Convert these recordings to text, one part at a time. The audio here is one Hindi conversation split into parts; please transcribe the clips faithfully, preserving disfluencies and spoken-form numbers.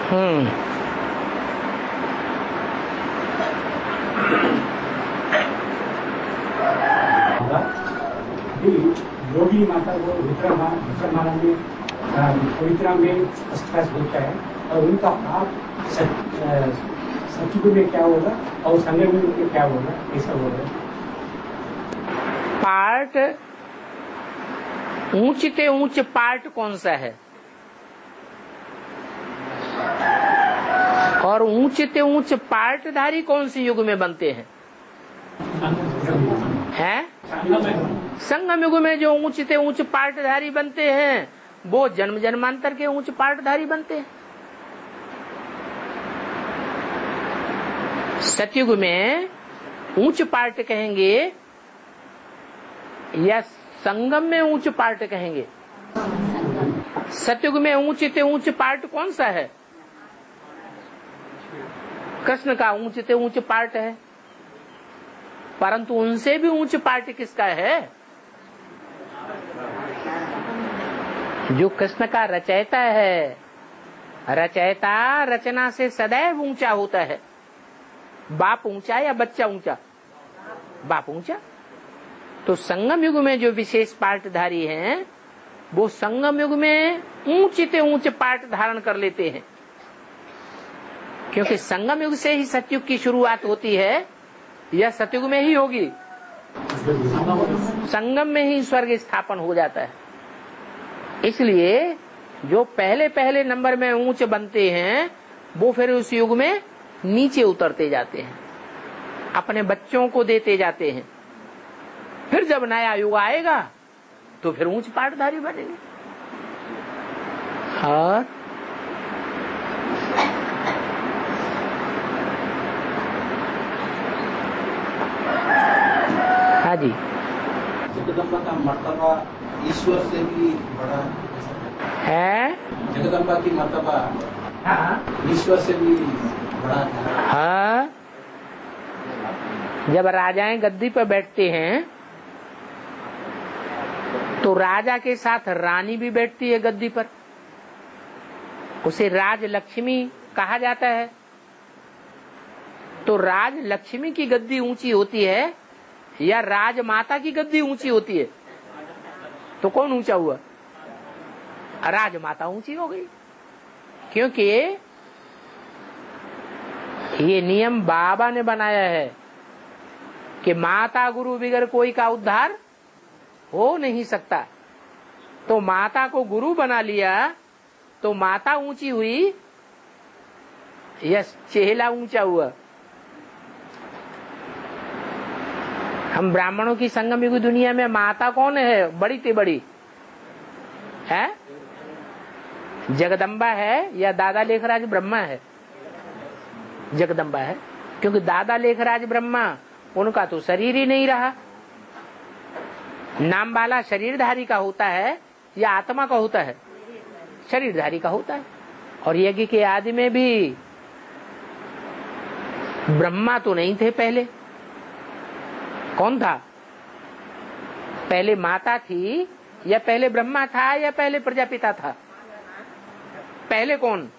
हम्म योगी माता को विक्रम महाराज ने पवित्रा में स्पर्श होता है और उनका आप सतयुग में क्या होगा और संगम में क्या होगा, ऐसा होगा। पार्ट ऊंचते ऊंच पार्ट कौन सा है? और ऊंचते ऊंच पार्टधारी कौन से युग में बनते हैं? हैं? संगम युग में जो ऊंचते ऊंच पार्टधारी बनते हैं वो जन्म जन्मांतर के ऊंच पार्टधारी बनते हैं। सतयुग में ऊंच पार्ट कहेंगे या संगम में ऊंच पार्ट कहेंगे? सतयुग में ऊंचते ऊंच पार्ट कौन सा है? कृष्ण का ऊंचते ऊंच पार्ट है, परंतु उनसे भी ऊंच पार्ट किसका है? जो कृष्ण का रचयिता है। रचयिता रचना से सदैव ऊंचा होता है। बाप ऊंचा या बच्चा ऊंचा? बाप ऊंचा। तो संगम युग में जो विशेष पार्टधारी हैं वो संगम युग में ऊंचते ऊंच पार्ट धारण कर लेते हैं, क्योंकि संगम युग से ही सतयुग की शुरुआत होती है या सतयुग में ही होगी? संगम में ही स्वर्ग स्थापन हो जाता है। इसलिए जो पहले पहले नंबर में ऊंच बनते हैं वो फिर उस युग में नीचे उतरते जाते हैं, अपने बच्चों को देते जाते हैं। फिर जब नया युग आएगा तो फिर ऊंच पाटधारी बनेंगे। और हाँ जी, जगदम्बा का मर्तबा ईश्वर से भी बड़ा है। जगदम्बा की मर्तबा ईश्वर से भी बड़ा है। हाँ, जब राजाएं गद्दी पर बैठते हैं तो राजा के साथ रानी भी बैठती है गद्दी पर। उसे राज लक्ष्मी कहा जाता है। तो राज लक्ष्मी की गद्दी ऊंची होती है या राजमाता की गद्दी ऊंची होती है? तो कौन ऊंचा हुआ? राजमाता ऊंची हो गई, क्योंकि ये नियम बाबा ने बनाया है कि माता गुरु बगैर कोई का उद्धार हो नहीं सकता। तो माता को गुरु बना लिया तो माता ऊंची हुई या चेहला ऊंचा हुआ? हम ब्राह्मणों की संगम युग दुनिया में माता कौन है? बड़ी ते बड़ी है? जगदम्बा है या दादा लेखराज ब्रह्मा है? जगदम्बा है, क्योंकि दादा लेखराज ब्रह्मा उनका तो शरीर ही नहीं रहा। नाम वाला शरीरधारी का होता है या आत्मा का होता है? शरीरधारी का होता है। और यज्ञ के आदि में भी ब्रह्मा तो नहीं थे पहले। कौन था पहले? माता थी या पहले ब्रह्मा था या पहले प्रजापिता था? पहले कौन?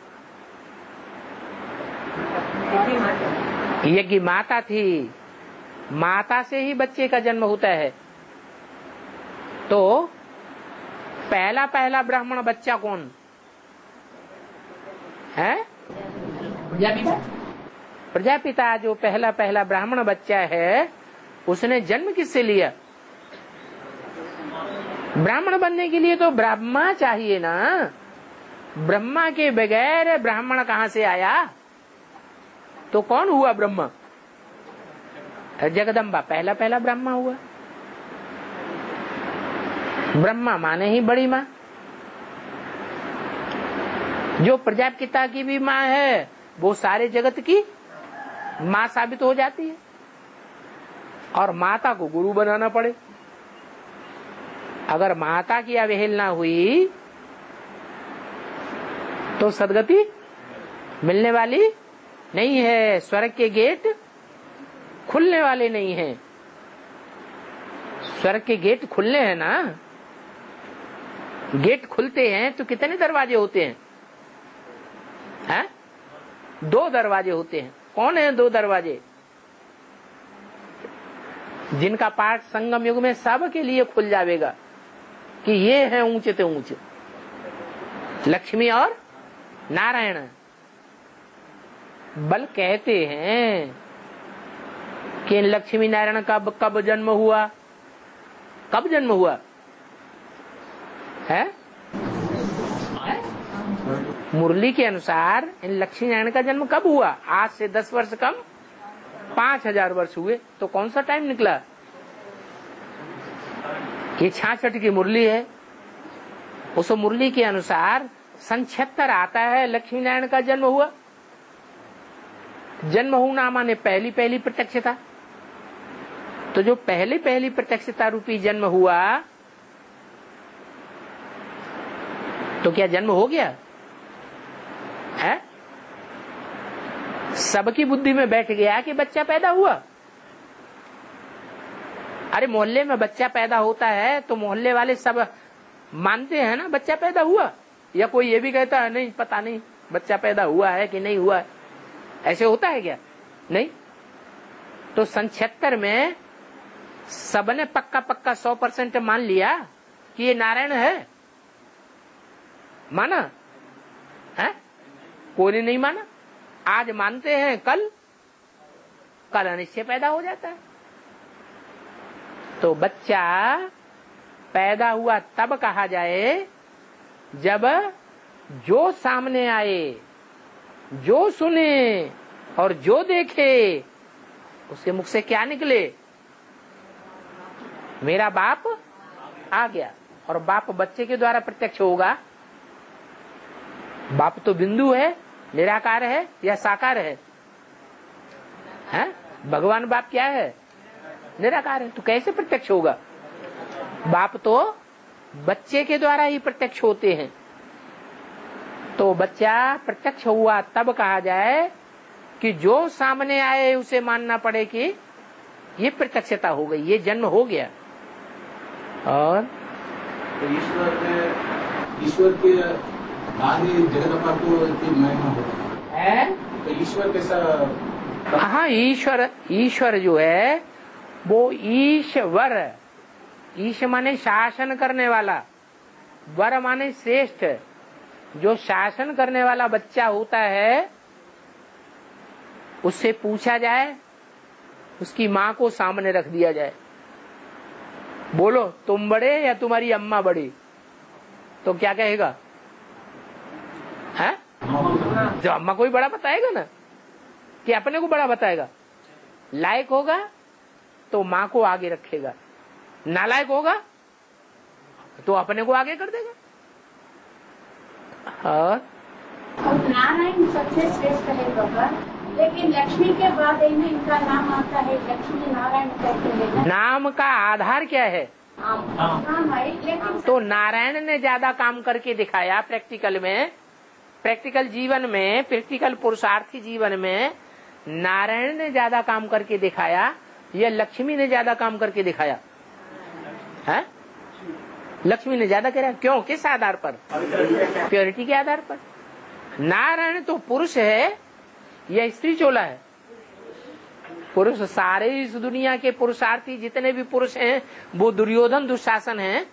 यज्ञ माता थी। माता से ही बच्चे का जन्म होता है। तो पहला पहला ब्राह्मण बच्चा कौन है? प्रजापिता। प्रजापिता जो पहला पहला ब्राह्मण बच्चा है उसने जन्म किससे लिया? ब्राह्मण बनने के लिए तो ब्रह्मा चाहिए ना। ब्रह्मा के बगैर ब्राह्मण कहाँ से आया? तो कौन हुआ ब्रह्मा? जगदम्बा पहला पहला ब्रह्मा हुआ। ब्रह्मा माने ही बड़ी माँ। जो प्रजापिता की भी माँ है वो सारे जगत की माँ साबित हो जाती है। और माता को गुरु बनाना पड़े। अगर माता की अवहेलना हुई तो सदगति मिलने वाली नहीं है। स्वर्ग के गेट खुलने वाले नहीं हैं। स्वर्ग के गेट खुलने हैं ना। गेट खुलते हैं तो कितने दरवाजे होते हैं? हैं? दो दरवाजे होते हैं। कौन है दो दरवाजे? जिनका पाठ संगम युग में सब के लिए खुल जाएगा कि ये है ऊंचे से ऊंचे, लक्ष्मी और नारायण। बल कहते हैं कि लक्ष्मी नारायण का कब जन्म हुआ? कब जन्म हुआ है? मुरली के अनुसार इन लक्ष्मी नारायण का जन्म कब हुआ? आज से दस वर्ष कम पांच हजार वर्ष हुए। तो कौन सा टाइम निकला? ये छाछठ की मुरली है। उस मुरली के अनुसार सन छिहत्तर आता है, लक्ष्मी नारायण का जन्म हुआ। जन्म होना माने पहली पहली प्रत्यक्षता। तो जो पहली पहली प्रत्यक्षता रूपी जन्म हुआ, तो क्या जन्म हो गया है? सबकी बुद्धि में बैठ गया कि बच्चा पैदा हुआ। अरे मोहल्ले में बच्चा पैदा होता है तो मोहल्ले वाले सब मानते हैं ना बच्चा पैदा हुआ, या कोई ये भी कहता है नहीं पता नहीं बच्चा पैदा हुआ है कि नहीं हुआ है? ऐसे होता है क्या? नहीं। तो सन छिहत्तर में सबने पक्का पक्का सौ परसेंट मान लिया कि ये नारायण है। माना है? कोई ने नहीं माना। आज मानते हैं, कल कल अनिश्चय पैदा हो जाता है। तो बच्चा पैदा हुआ तब कहा जाए जब जो सामने आए, जो सुने और जो देखे उसके मुख से क्या निकले? मेरा बाप आ गया। और बाप बच्चे के द्वारा प्रत्यक्ष होगा। बाप तो बिंदु है, निराकार है या साकार है? हैं? भगवान बाप क्या है? निराकार है। तो कैसे प्रत्यक्ष होगा? बाप तो बच्चे के द्वारा ही प्रत्यक्ष होते हैं। तो बच्चा प्रत्यक्ष हुआ तब कहा जाए कि जो सामने आए उसे मानना पड़े कि ये प्रत्यक्षता हो गई, ये जन्म हो गया। और तो ईश्वर के ईश्वर के आदि जगदम्बा को इतनी महिमा हो है? तो ईश्वर कैसा? हाँ, ईश्वर ईश्वर जो है वो ईश्वर, ईश माने शासन करने वाला, वर माने श्रेष्ठ। जो शासन करने वाला बच्चा होता है उससे पूछा जाए, उसकी माँ को सामने रख दिया जाए, बोलो तुम बड़े या तुम्हारी अम्मा बड़ी? तो क्या कहेगा? है? जो अम्मा को ही बड़ा बताएगा ना, कि अपने को बड़ा बताएगा। लायक होगा तो माँ को आगे रखेगा, नालायक होगा तो अपने को आगे कर देगा। और नारायण सबसे श्रेष्ठ है बाबा, लेकिन लक्ष्मी के बाद इनमें इनका नाम आता है, लक्ष्मी नारायण कहते हैं। नाम का आधार क्या है? नाम है, लेकिन तो नारायण ने ज्यादा काम करके दिखाया प्रैक्टिकल में, प्रैक्टिकल जीवन में, प्रैक्टिकल पुरुषार्थी जीवन में नारायण ने ज्यादा काम करके दिखाया या लक्ष्मी ने ज्यादा काम करके दिखाया? है? लक्ष्मी ने ज्यादा करा। क्यों? किस आधार पर? प्योरिटी के आधार पर। नारायण तो पुरुष है या स्त्री चोला है? पुरुष। सारे इस दुनिया के पुरुषार्थी जितने भी पुरुष हैं वो दुर्योधन दुशासन हैं,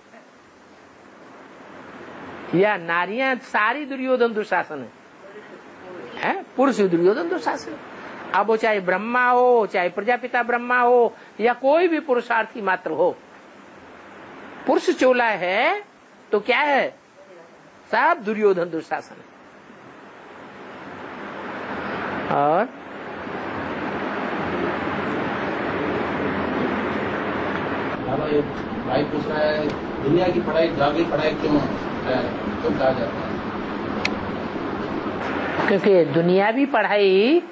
या नारियां सारी दुर्योधन दुशासन है, है? पुरुष दुर्योधन दुशासन। अब वो चाहे ब्रह्मा हो, चाहे प्रजापिता ब्रह्मा हो, या कोई भी पुरुषार्थी मात्र हो, पुरुष चोला है तो क्या है? सब दुर्योधन दुशासन है। और भाई पूछ रहा है दुनिया की पढ़ाई जागी पढ़ाई क्यों क्यों कहा जाता है? क्योंकि दुनियावी पढ़ाई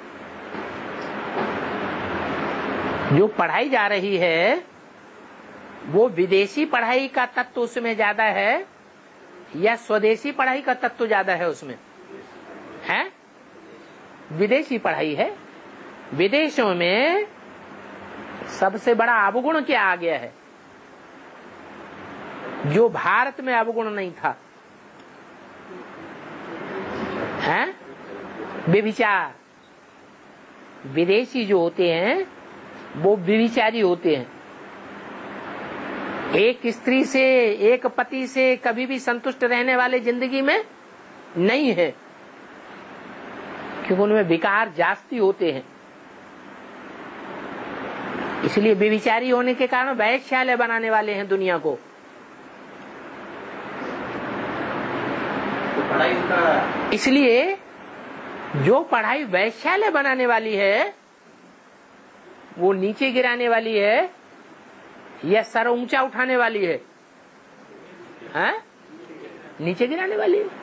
जो पढ़ाई जा रही है वो विदेशी पढ़ाई का तत्व उसमें ज्यादा है या स्वदेशी पढ़ाई का तत्व ज्यादा है उसमें? है? विदेशी पढ़ाई है। विदेशों में सबसे बड़ा अवगुण क्या आ गया है जो भारत में अवगुण नहीं था? है? व्यभिचार, विदेशी जो होते हैं वो व्यभिचारी होते हैं। एक स्त्री से, एक पति से कभी भी संतुष्ट रहने वाले जिंदगी में नहीं है, क्योंकि उनमें विकार जास्ती होते हैं। इसलिए व्यभिचारी होने के कारण वैश्यालय बनाने वाले हैं दुनिया को। तो पढ़ाई का इसलिए जो पढ़ाई वैश्यालय बनाने वाली है वो नीचे गिराने वाली है या सर ऊंचा उठाने वाली है? हैं? नीचे गिराने वाली है।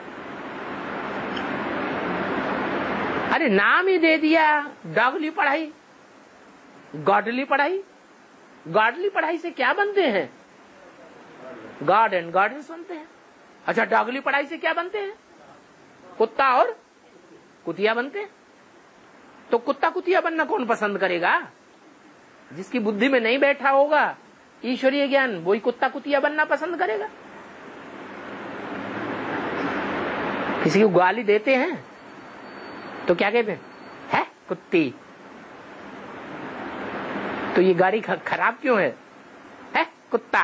अरे नाम ही दे दिया डॉगली पढ़ाई, गॉडली पढ़ाई। गॉडली पढ़ाई से क्या बनते हैं? गॉड एंड गॉडेस बनते हैं। अच्छा, डॉगली पढ़ाई से क्या बनते हैं? कुत्ता और कुतिया बनते हैं। तो कुत्ता कुतिया बनना कौन पसंद करेगा? जिसकी बुद्धि में नहीं बैठा होगा ईश्वरीय ज्ञान, वही कुत्ता कुतिया बनना पसंद करेगा। किसी को गाली देते हैं तो क्या कहते हैं? है कुत्ती। तो ये गाड़ी खराब क्यों है? है कुत्ता।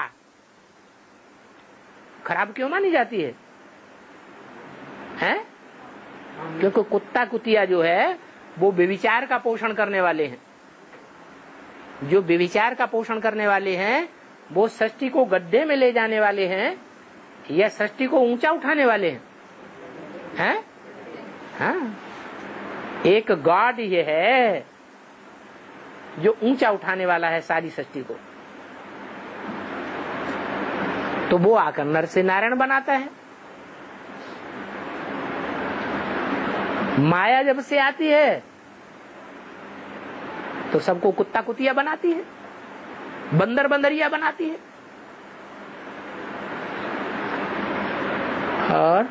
खराब क्यों मानी जाती है? हैं? क्योंकि कुत्ता कुतिया जो है वो व्यभिचार का पोषण करने वाले हैं। जो व्यभिचार का पोषण करने वाले हैं वो सृष्टि को गड्ढे में ले जाने वाले हैं या सृष्टि को ऊंचा उठाने वाले हैं। हैं? हाँ, एक गॉड ये है जो ऊंचा उठाने वाला है सारी सृष्टि को। तो वो आकर नर से नारायण बनाता है। माया जब से आती है तो सबको कुत्ता कुतिया बनाती है, बंदर बंदरिया बनाती है। और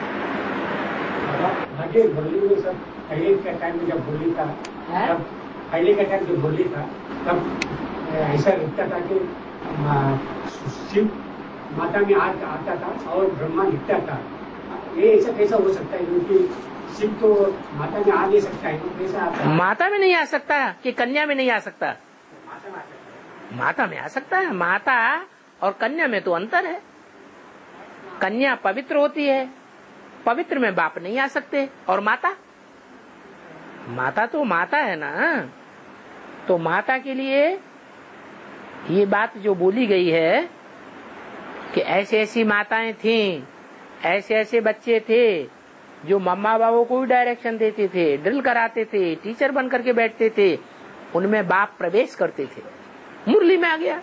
आगे बोली में सब पहले के टाइम में जब बोली था, तब पहले का टाइम जब बोली था तब ऐसा लगता था कि शिव माता में हाथ आता था और ब्रह्मा लिखता था। ये ऐसा कैसा हो सकता है? क्योंकि शिव तो माता में आ नहीं सकता है, तो कैसा आता है? माता में नहीं आ सकता कि कन्या में नहीं आ सकता? माता में आ सकता है। माता में आ सकता है। माता और कन्या में तो अंतर है। कन्या पवित्र होती है, पवित्र में बाप नहीं आ सकते। और माता माता तो माता है ना। तो माता के लिए ये बात जो बोली गई है कि ऐसे ऐसी माताएं थीं, ऐसे ऐसे बच्चे थे जो मम्मा बाबू को भी डायरेक्शन देते थे, ड्रिल कराते थे, टीचर बन करके बैठते थे, उनमें बाप प्रवेश करते थे। मुरली में आ गया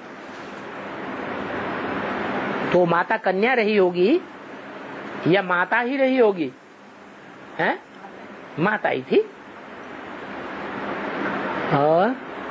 तो माता कन्या रही होगी या माता ही रही होगी? हैं? माता ही थी। और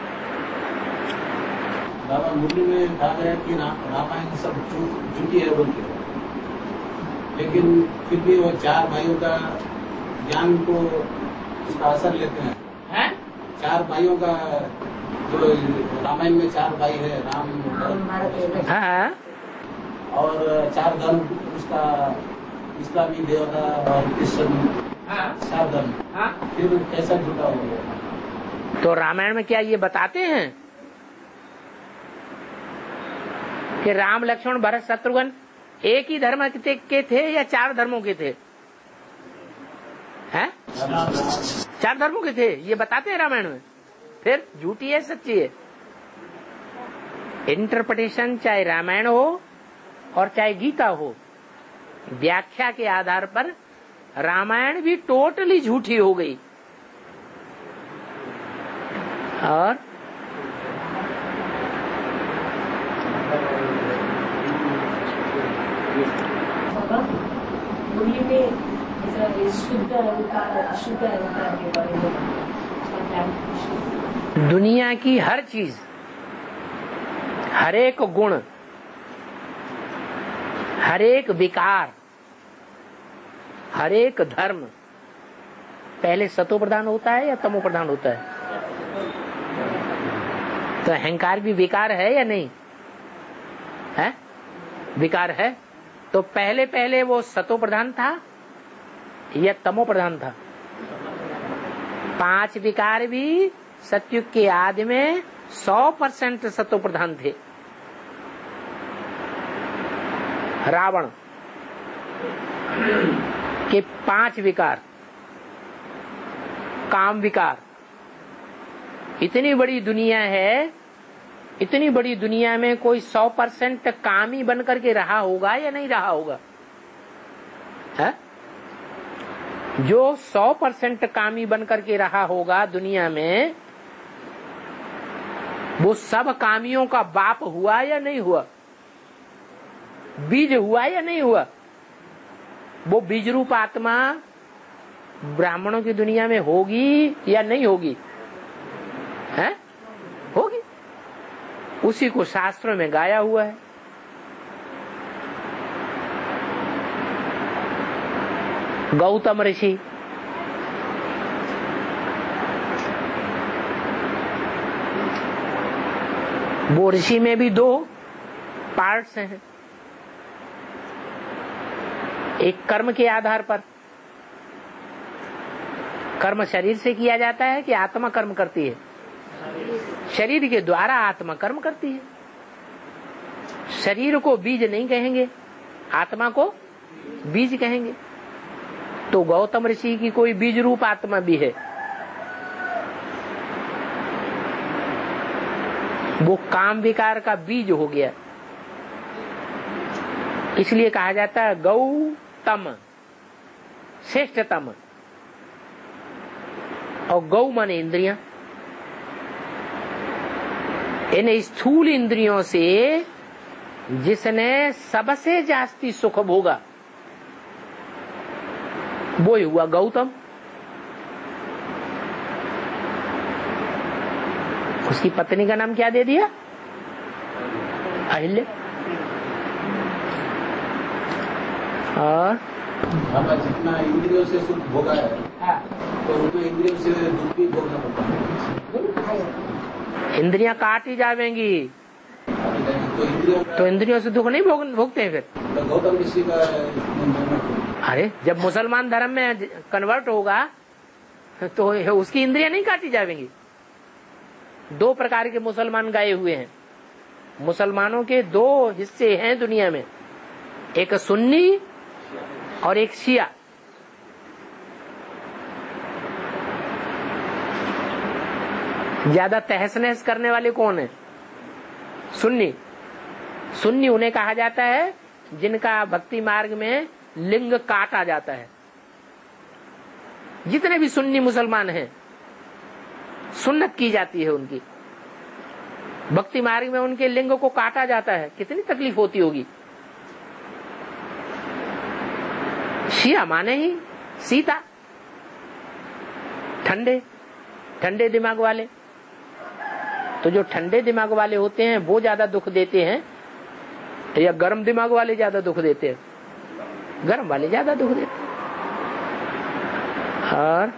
बाबा मुरली में कहा गया कि रामायण सब झूठी है बोलते, लेकिन फिर भी वो चार भाइयों का ज्ञान को उसका असर लेते हैं। है? चार भाइयों का जो रामायण में चार भाई है, राम हाँ, और चार धर्म उसका इस्लामी देवता और क्रिश्चियन चार धर्म, फिर कैसा झूठा हो गया? तो रामायण में क्या ये बताते हैं कि राम लक्ष्मण भरत शत्रुघ्न एक ही धर्म के थे या चार धर्मों के थे? हैं? चार धर्मों के थे, ये बताते हैं रामायण में। फिर झूठी है सच्ची है? इंटरप्रिटेशन चाहे रामायण हो और चाहे गीता हो, व्याख्या के आधार पर रामायण भी टोटली झूठी हो गई। और मुरली में शुद्ध अहंकार, अशुद्ध अहंकार के बारे में दुनिया की हर चीज, हर एक गुण, हर एक विकार, हर एक धर्म पहले सतो प्रधान होता है या तमो प्रधान होता है? तो अहंकार भी विकार है या नहीं है? विकार है। तो पहले पहले वो सतो प्रधान था या तमो प्रधान था? पांच विकार भी सतयुग के आदि में सौ परसेंट सत्व प्रधान थे। रावण के पांच विकार, काम विकार। इतनी बड़ी दुनिया है, इतनी बड़ी दुनिया में कोई सौ परसेंट कामी बन करके रहा होगा या नहीं रहा होगा? है? जो सौ परसेंट कामी बन करके रहा होगा दुनिया में, वो सब कामियों का बाप हुआ या नहीं हुआ? बीज हुआ या नहीं हुआ? वो बीज रूप आत्मा ब्राह्मणों की दुनिया में होगी या नहीं होगी? है? होगी। उसी को शास्त्रों में गाया हुआ है। गौतम ऋषि वो ऋषि में भी दो पार्ट्स हैं। एक कर्म के आधार पर, कर्म शरीर से किया जाता है कि आत्मा कर्म करती है? शरीर के द्वारा आत्मा कर्म करती है। शरीर को बीज नहीं कहेंगे, आत्मा को बीज कहेंगे। तो गौतम ऋषि की कोई बीज रूप आत्मा भी है। वो काम विकार का बीज हो गया, इसलिए कहा जाता है गौतम, श्रेष्ठतम। और गौ माने इंद्रियां। इन स्थूल इंद्रियों से जिसने सबसे जास्ती सुख भोगा वो ही हुआ गौतम। उसकी पत्नी का नाम क्या दे दिया? अहिल्या। और जितना इंद्रियों से सुख भोगा है, हाँ, तो उतना इंद्रियों से दुख भी भोगना पड़ता है। इंद्रियां काट ही जाएंगी तो इंद्रियों तो इंद्रियों से दुख नहीं भोग, भोगते हैं फिर। तो गौतम ऋषि का, अरे जब मुसलमान धर्म में कन्वर्ट होगा तो उसकी इंद्रियां नहीं काटी जाएंगी। दो प्रकार के मुसलमान गए हुए हैं। मुसलमानों के दो हिस्से हैं दुनिया में, एक सुन्नी और एक शिया। ज्यादा तहस नहस करने वाले कौन है? सुन्नी। सुन्नी उन्हें कहा जाता है जिनका भक्ति मार्ग में लिंग काटा जाता है। जितने भी सुन्नी मुसलमान हैं, सुन्नत की जाती है उनकी, भक्ति मार्ग में उनके लिंग को काटा जाता है। कितनी तकलीफ होती होगी। शिया माने ही सीता, ठंडे ठंडे दिमाग वाले। तो जो ठंडे दिमाग वाले होते हैं वो ज्यादा दुख देते हैं या गर्म दिमाग वाले ज्यादा दुख देते हैं? गर्म वाले ज्यादा दुख देते हैं। और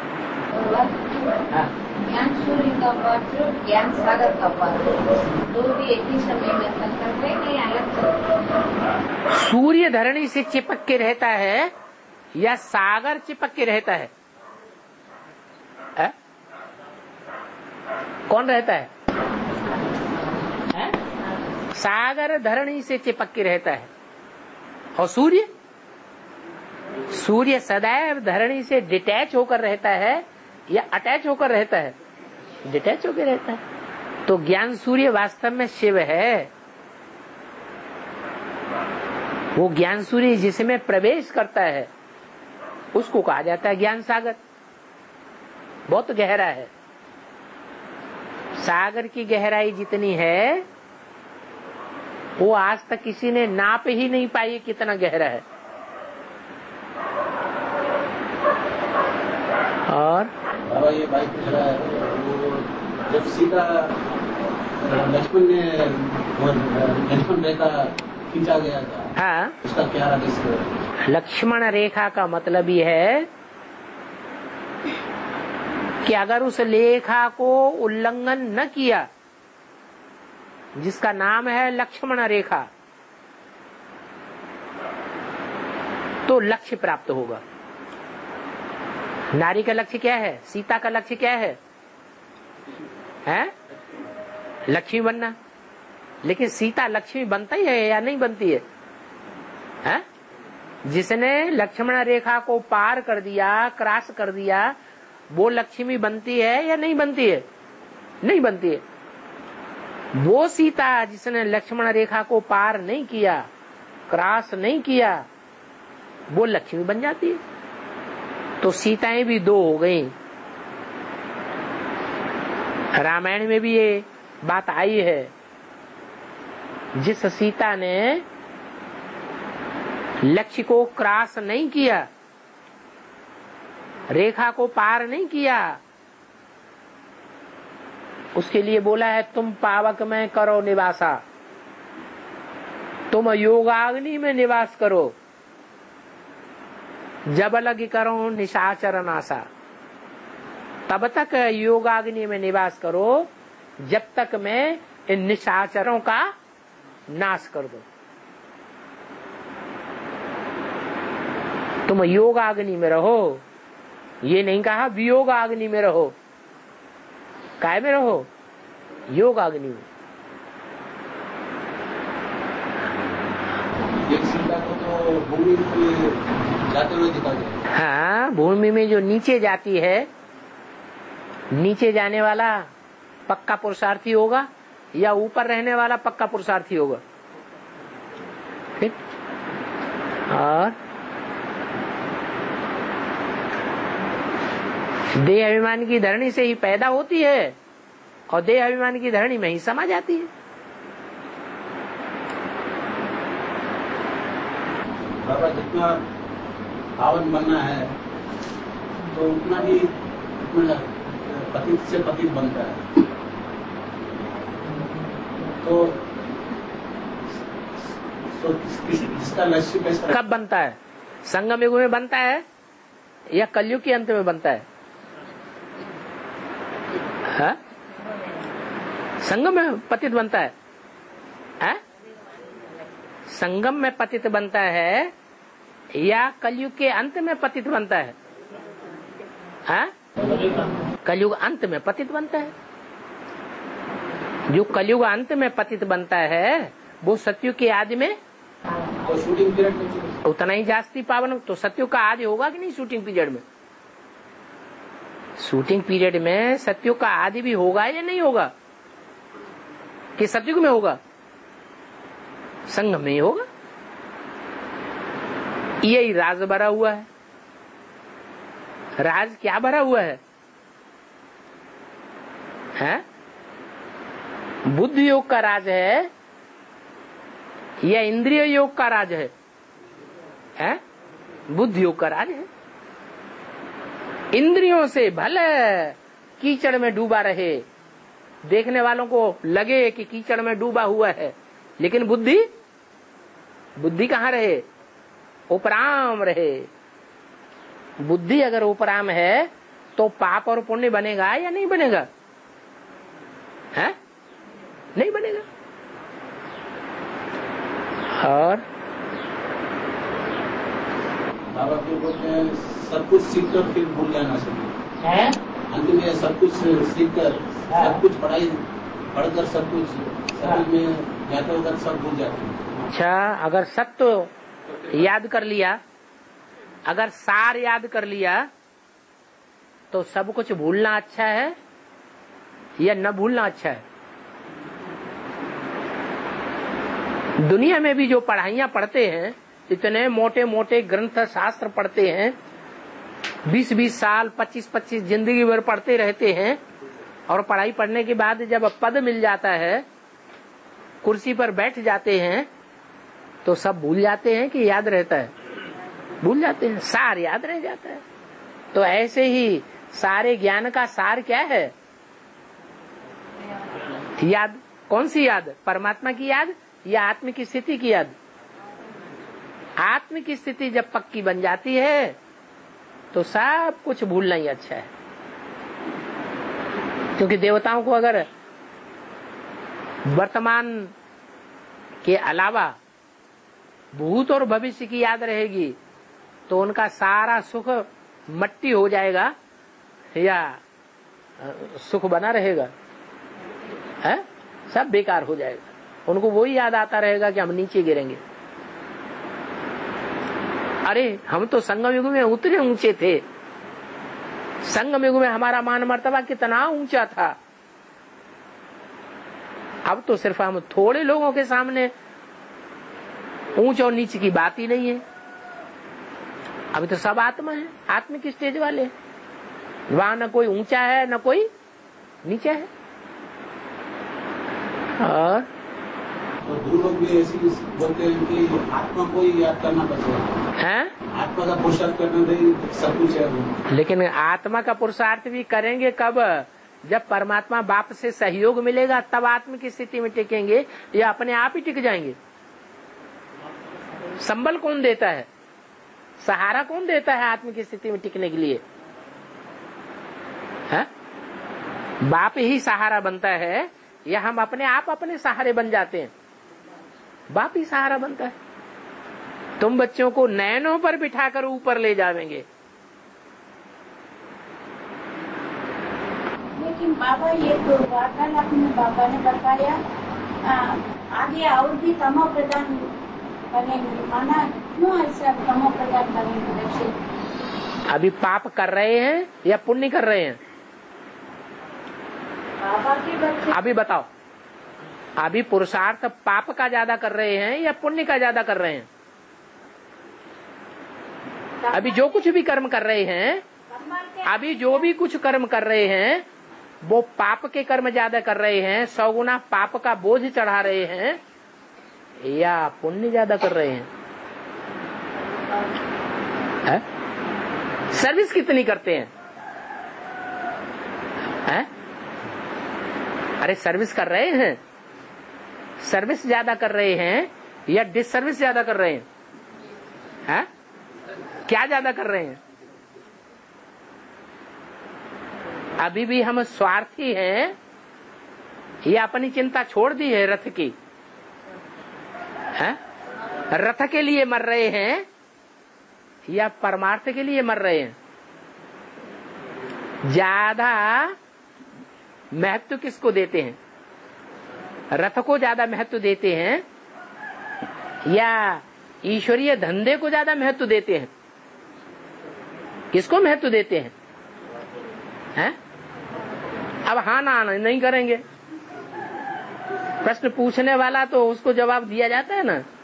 ज्ञान सूर्य का पात्र, ज्ञान सागर का पात्र, दो भी एक ही समय में संकल्प है कि अलग? सूर्य धरणी से चिपक के रहता है या सागर चिपक के रहता है? है? कौन रहता है? है? सागर धरणी से चिपक के रहता है। और सूर्य सूर्य सदैव धरणी से डिटैच होकर रहता है या अटैच होकर रहता है? डिटैच होकर रहता है। तो ज्ञान सूर्य वास्तव में शिव है। वो ज्ञान सूर्य जिसमें प्रवेश करता है उसको कहा जाता है ज्ञान सागर। बहुत गहरा है। सागर की गहराई जितनी है वो आज तक किसी ने नाप ही नहीं पाई कितना गहरा है। और बाबा ये बाइक चला है, जब सीता लक्ष्मण ने लक्ष्मण रेखा खींचा गया था, हाँ, उसका क्या रहस्य? लक्ष्मण रेखा का मतलब ये है कि अगर उस रेखा को उल्लंघन न किया, जिसका नाम है लक्ष्मण रेखा, तो लक्ष्य प्राप्त होगा। नारी का लक्ष्य क्या है? सीता का लक्ष्य क्या है? हैं? लक्ष्मी बनना। लेकिन सीता लक्ष्मी बनता ही है या नहीं बनती है? हैं? जिसने लक्ष्मण रेखा को पार कर दिया, क्रॉस कर दिया, वो लक्ष्मी बनती है या नहीं बनती है? नहीं बनती है। वो सीता जिसने लक्ष्मण रेखा को पार नहीं किया, क्रॉस नहीं किया, वो लक्ष्मी बन जाती है। तो सीताएं भी दो हो गई। रामायण में भी ये बात आई है। जिस सीता ने लक्ष्य को क्रॉस नहीं किया, रेखा को पार नहीं किया, उसके लिए बोला है तुम पावक में करो निवासा, तुम योगाग्नि में निवास करो, जब लगी करो निशाचर नासा। तब तक योगाग्नि में निवास करो जब तक मैं इन निशाचरों का नाश कर दो। तुम योगाग्नि में रहो, ये नहीं कहा वियोगाग्नि में रहो। काय में रहो? योगाग्नि में। एक सीता को तो भूमि में जाते हुए दिखा गया। हाँ, भूमि में जो नीचे जाती है, नीचे जाने वाला पक्का पुरुषार्थी होगा या ऊपर रहने वाला पक्का पुरुषार्थी होगा? ठीक। और देह अभिमान की धरणी से ही पैदा होती है और देह अभिमान की धरणी में ही समा जाती है। बाबा जितना पावन बनना है तो उतना ही पतित से पतित बनता है। तो, तो किसी इसका लक्ष्य कैसा? कब बनता है? संगम युग में बनता है या कलयुग के अंत में बनता है? हा? संगम में पतित बनता है, है? संगम में पतित बनता है या कलयुग के अंत में पतित बनता है? हा? कलयुग अंत में पतित बनता है। जो कलयुग अंत में पतित बनता है वो सतयुग के आदि में तो शूटिंग पीरियड उतना ही जास्ती पावन। तो सतयुग का आदि होगा कि नहीं शूटिंग पीरियड में? शूटिंग पीरियड में सतयुग का आदि भी होगा या नहीं होगा? कि सतयुग में होगा? संगम में ही होगा। यही राज भरा हुआ है। राज क्या भरा हुआ है? हैं? बुद्ध योग का राज है या इंद्रिय योग का राज है? हैं? बुद्ध योग का राज है। इंद्रियों से भले कीचड़ में डूबा रहे, देखने वालों को लगे कि कीचड़ में डूबा हुआ है, लेकिन बुद्धि बुद्धि कहाँ रहे? उपराम रहे। बुद्धि अगर उपराम है तो पाप और पुण्य बनेगा या नहीं बनेगा? है? नहीं बनेगा। और बाबा फिर बोलते हैं सब कुछ सीखकर फिर भूल जाना चाहिए। अंत में सब कुछ सीखकर, सब कुछ पढ़ाई पढ़कर सब कुछ सब में जाते वक्त सब भूल जाते हैं। अच्छा, अगर सत्य याद कर लिया, अगर सार याद कर लिया तो सब कुछ भूलना अच्छा है या न भूलना अच्छा है? दुनिया में भी जो पढ़ाइयाँ पढ़ते हैं, इतने मोटे मोटे ग्रंथ शास्त्र पढ़ते हैं, बीस बीस साल पच्चीस पच्चीस जिंदगी भर पढ़ते रहते हैं, और पढ़ाई पढ़ने के बाद जब पद मिल जाता है, कुर्सी पर बैठ जाते हैं, तो सब भूल जाते हैं कि याद रहता है? भूल जाते हैं, सार याद रह जाता है। तो ऐसे ही सारे ज्ञान का सार क्या है? याद। कौन सी याद? परमात्मा की याद या आत्म की स्थिति की याद? आत्म की स्थिति जब पक्की बन जाती है तो सब कुछ भूलना ही अच्छा है। क्योंकि देवताओं को अगर वर्तमान के अलावा भूत और भविष्य की याद रहेगी तो उनका सारा सुख मट्टी हो जाएगा या सुख बना रहेगा? है? सब बेकार हो जाएगा। उनको वही याद आता रहेगा कि हम नीचे गिरेंगे। अरे हम तो संगम युग में उतने ऊंचे थे। संगम युग में हमारा मान मर्तबा कितना ऊंचा था। अब तो सिर्फ हम थोड़े लोगों के सामने ऊंच और नीचे की बात ही नहीं है। अभी तो सब आत्मा है, आत्मिक स्टेज वाले। वहां न कोई ऊंचा है न कोई नीचा है। और तो दूर लोग भी ऐसी बोलते हैं कि आत्मा को ही याद करना पड़ता है, आत्मा का पुरुषार्थ करना नहीं सब कुछ है वो। लेकिन आत्मा का पुरुषार्थ भी करेंगे कब? जब परमात्मा बाप से सहयोग मिलेगा तब आत्मा की स्थिति में टिकेंगे या अपने आप ही टिक जाएंगे। संबल कौन देता है? सहारा कौन देता है आत्मा की स्थिति में टिकने के लिए? है? बाप ही सहारा बनता है या हम अपने आप अपने सहारे बन जाते हैं? बाप ही सहारा बनता है। तुम बच्चों को नैनों पर बिठाकर ऊपर ले जावेंगे। लेकिन बाबा ये तो वार्तालाप में बाबा ने बताया आ, आगे और भी तमो प्रदान करेंगे। माना क्यों ऐसा तमो प्रदान करेंगे? लक्ष्य अभी पाप कर रहे हैं या पुण्य कर रहे हैं? बाबा के बच्चे अभी बताओ, अभी पुरुषार्थ पाप का ज्यादा कर रहे हैं या पुण्य का ज्यादा कर रहे हैं? अभी जो कुछ भी कर्म कर रहे हैं, अभी जो भी कुछ कर्म कर रहे हैं वो पाप के कर्म ज्यादा कर रहे हैं, सौ गुना पाप का बोझ चढ़ा रहे हैं या पुण्य ज्यादा कर रहे हैं? है? सर्विस कितनी करते हैं? है? अरे सर्विस कर रहे हैं, सर्विस ज्यादा कर रहे हैं या डिसर्विस ज्यादा कर रहे हैं? है? क्या ज्यादा कर रहे हैं? अभी भी हम स्वार्थी हैं या अपनी चिंता छोड़ दी है रथ की? है? रथ के लिए मर रहे हैं या परमार्थ के लिए मर रहे हैं? ज्यादा महत्व किसको देते हैं? रथ को ज्यादा महत्व देते हैं या ईश्वरीय धंधे को ज्यादा महत्व देते हैं? किसको महत्व देते हैं? हैं? अब हाँ ना नहीं करेंगे। प्रश्न पूछने वाला तो उसको जवाब दिया जाता है ना।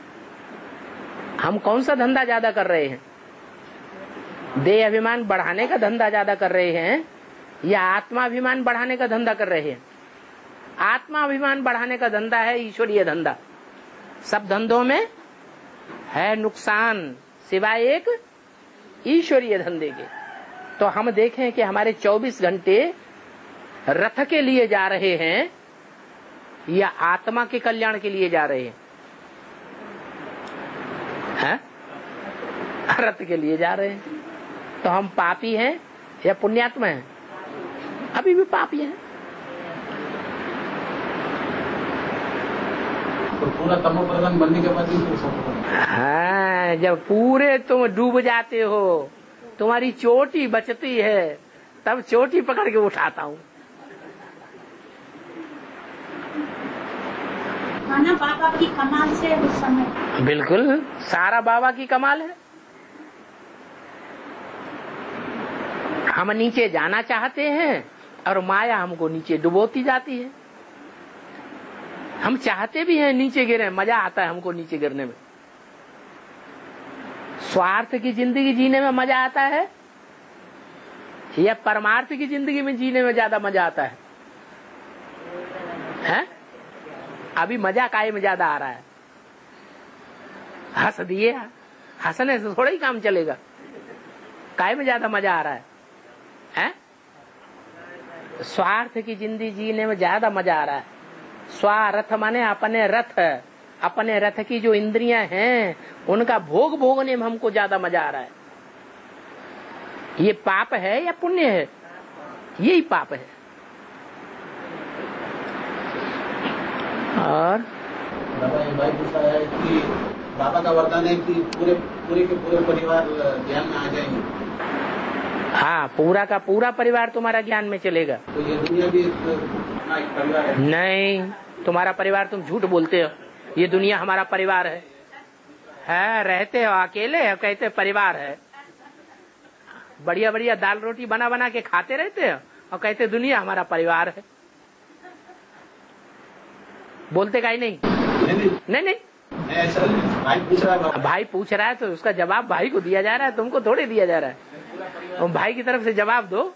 हम कौन सा धंधा ज्यादा कर रहे हैं? देह अभिमान बढ़ाने का धंधा ज्यादा कर रहे हैं या आत्माभिमान बढ़ाने का धंधा कर रहे हैं? आत्माभिमान बढ़ाने का धंधा है ईश्वरीय धंधा। सब धंधों में है नुकसान सिवाय एक ईश्वरीय धंधे के। तो हम देखें कि हमारे चौबीस घंटे रथ के लिए जा रहे हैं या आत्मा के कल्याण के लिए जा रहे हैं? है? रथ के लिए जा रहे हैं। तो हम पापी हैं या पुण्यात्मा हैं? अभी भी पापी हैं। तो पूरा तमो प्रधान बनने के बाद ही हाँ, जब पूरे तुम डूब जाते हो, तुम्हारी चोटी बचती है, तब चोटी पकड़ के उठाता हूँ। माना बाबा की कमाल से उस समय बिल्कुल सारा बाबा की कमाल है। हम नीचे जाना चाहते हैं और माया हमको नीचे डुबोती जाती है। हम चाहते भी हैं नीचे गिरे, मजा आता है हमको नीचे गिरने में। स्वार्थ की जिंदगी जीने में मजा आता है या परमार्थ की जिंदगी में जीने में ज्यादा मजा आता है? हैं? अभी मजा काय में ज्यादा आ रहा है? हंस दिए, हंसने से थोड़ा ही काम चलेगा। काय में ज्यादा मजा आ रहा है? हैं? स्वार्थ की जिंदगी जीने में ज्यादा मजा आ रहा है। स्वार्थ माने अपने रथ, अपने रथ की जो इंद्रियां हैं उनका भोग भोगने में हमको ज्यादा मजा आ रहा है। ये पाप है या पुण्य है? यही पाप है। और बाबा ये भाई पूछा है कि बाबा का वरदान है कि पूरे पूरे के पूरे परिवार ध्यान में आ जाएंगे। हाँ, पूरा का पूरा परिवार तुम्हारा ज्ञान में चलेगा। तो ये दुनिया भी एक अपना एक परिवार है। नहीं, तुम्हारा परिवार, तुम झूठ बोलते हो। ये दुनिया हमारा परिवार है। है, रहते हो अकेले हो, कहते परिवार है। बढ़िया बढ़िया दाल रोटी बना बना के खाते रहते हो और कहते दुनिया हमारा परिवार है। बोलते का ही नहीं। नहीं नहीं नहीं, ऐसा भाई पूछ रहा है। भाई पूछ रहा है तो उसका जवाब भाई को दिया जा रहा है, तुमको थोड़े दिया जा रहा है। तुम भाई की तरफ से जवाब दो।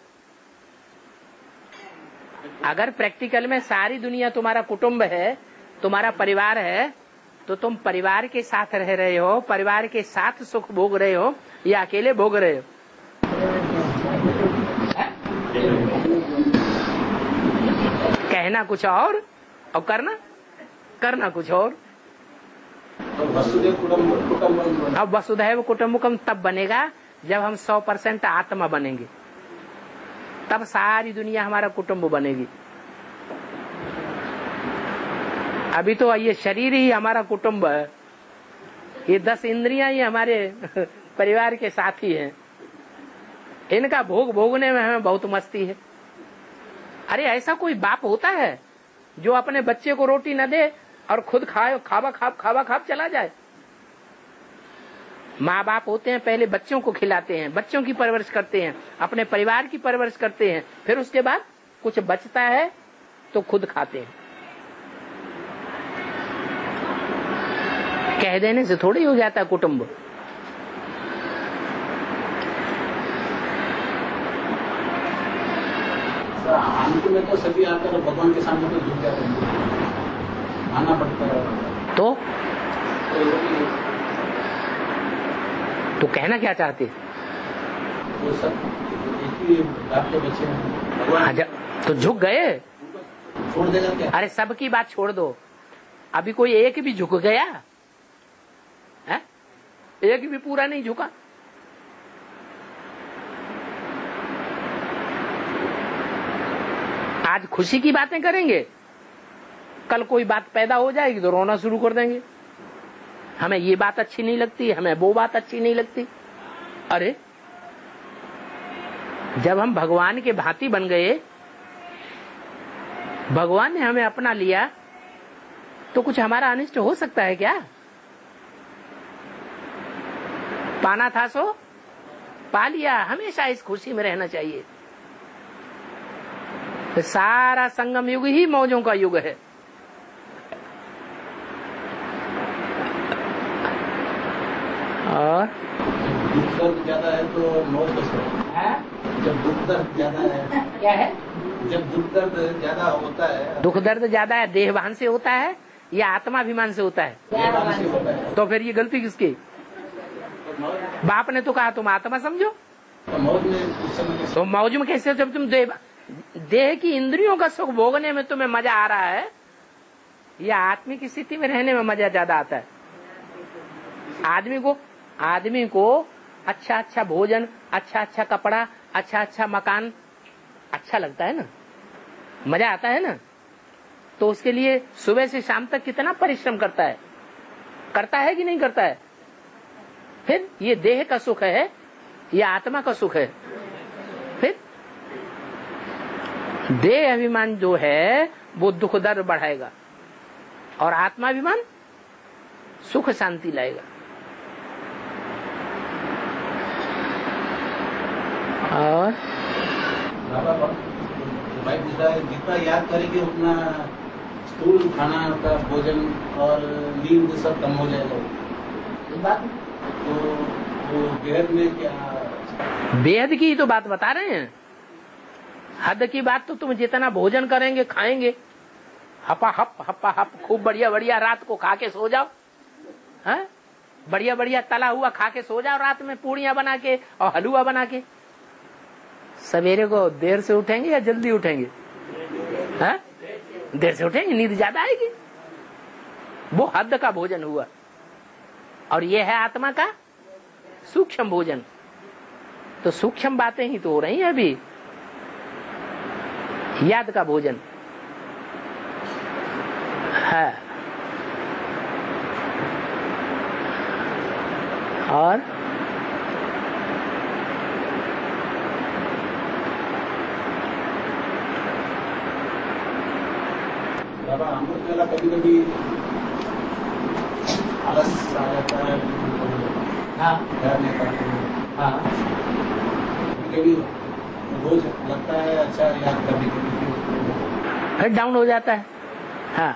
अगर प्रैक्टिकल में सारी दुनिया तुम्हारा कुटुंब है, तुम्हारा परिवार है, तो तुम परिवार के साथ रह रहे हो, परिवार के साथ सुख भोग रहे हो या अकेले भोग रहे हो? कहना कुछ और और करना करना कुछ और। तो वसुधैव कुटुंबकम। अब वसुधैव कुटुंबकम तब बनेगा जब हम सौ परसेंट आत्मा बनेंगे, तब सारी दुनिया हमारा कुटुंब बनेगी। अभी तो ये शरीर ही हमारा कुटुंब है, ये दस इंद्रियां ही हमारे परिवार के साथी हैं। इनका भोग भोगने में हमें बहुत मस्ती है। अरे ऐसा कोई बाप होता है जो अपने बच्चे को रोटी न दे और खुद खाए खावा खाब खावा खाब चला जाए? माँ बाप होते हैं, पहले बच्चों को खिलाते हैं, बच्चों की परवरिश करते हैं, अपने परिवार की परवरिश करते हैं, फिर उसके बाद कुछ बचता है तो खुद खाते हैं। कह देने से थोड़ी हो जाता कुटुंब। अंत में तो सभी आकर भगवान के सामने तो झुक जाते हैं, मानना पड़ता है। तो तो तो कहना क्या चाहते? वो सब एक ही बाप के बच्चे हैं। भगवान तो झुक गए, छोड़ देगा क्या? अरे सबकी बात छोड़ दो। अभी कोई एक भी झुक गया है? एक भी पूरा नहीं झुका। आज खुशी की बातें करेंगे, कल कोई बात पैदा हो जाएगी तो रोना शुरू कर देंगे। हमें ये बात अच्छी नहीं लगती, हमें वो बात अच्छी नहीं लगती। अरे जब हम भगवान के भांति बन गए, भगवान ने हमें अपना लिया, तो कुछ हमारा अनिष्ट हो सकता है क्या? पाना था सो पा लिया। हमेशा इस खुशी में रहना चाहिए। तो सारा संगम युग ही मौजों का युग है। और दुख दर्द ज्यादा है तो मौत कैसे है? जब दुख दर्द ज्यादा है, क्या है? जब दुख दर्द ज्यादा होता है, दुख दर्द ज्यादा है, देहभान से होता है या आत्माभिमान से होता है? देहभान से होता है। तो फिर ये गलती किसकी? बाप ने तो कहा तुम आत्मा समझो। तो मौज में उस समय तो मौज में कैसे? जब तुम देह देह की इंद्रियों का सुख भोगने में तुम्हें मजा आ रहा है या आत्मा की स्थिति में रहने में मजा ज्यादा आता है? आदमी को आदमी को अच्छा अच्छा भोजन, अच्छा अच्छा कपड़ा, अच्छा अच्छा मकान अच्छा लगता है ना, मजा आता है ना। तो उसके लिए सुबह से शाम तक कितना परिश्रम करता है, करता है कि नहीं करता है? फिर ये देह का सुख है या आत्मा का सुख है? फिर देह अभिमान जो है वो दुख दर्द बढ़ाएगा और आत्माभिमान सुख शांति लाएगा। और भाई दूसरा जितना याद करेंगे उतना स्थूल खाना का भोजन और नींद सब कम हो जाएगा। तो वो बेहद में क्या, बेहद की तो बात बता रहे हैं। हद की बात तो तुम जितना भोजन करेंगे, खाएंगे, हपा हप हपा हप खूब बढ़िया बढ़िया रात को खा के सो जाओ। है बढ़िया बढ़िया तला हुआ खा के सो जाओ रात में, पूड़ियां बना के और हलवा बना के। सवेरे को देर से उठेंगे या जल्दी उठेंगे? है देर से उठेंगे, नींद ज्यादा आएगी। वो हद का भोजन हुआ। और ये है आत्मा का सूक्ष्म भोजन। तो सूक्ष्म बातें ही तो हो रही हैं अभी। याद का भोजन है। और बाबा अमृत वेला कभी कभी आलस आ जाता है। हाँ ध्यान नहीं करते। हाँ कभी रोज लगता है अच्छा याद करने के लिए, फिर डाउन हो जाता है। हाँ